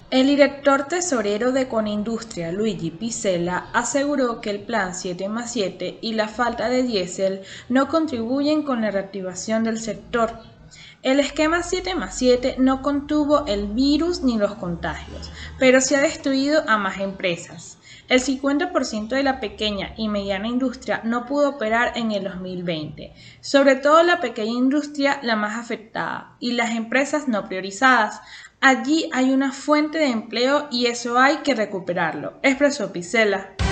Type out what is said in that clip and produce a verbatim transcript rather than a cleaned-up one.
El director tesorero de Conindustria, Luigi Pizzella, aseguró que el Plan siete más siete y la falta de diésel no contribuyen con la reactivación del sector. El esquema siete más siete no contuvo el virus ni los contagios, pero sí ha destruido a más empresas. El cincuenta por ciento de la pequeña y mediana industria no pudo operar en el dos mil veinte, sobre todo la pequeña industria la más afectada y las empresas no priorizadas. Allí hay una fuente de empleo y eso hay que recuperarlo, expresó Pizzella.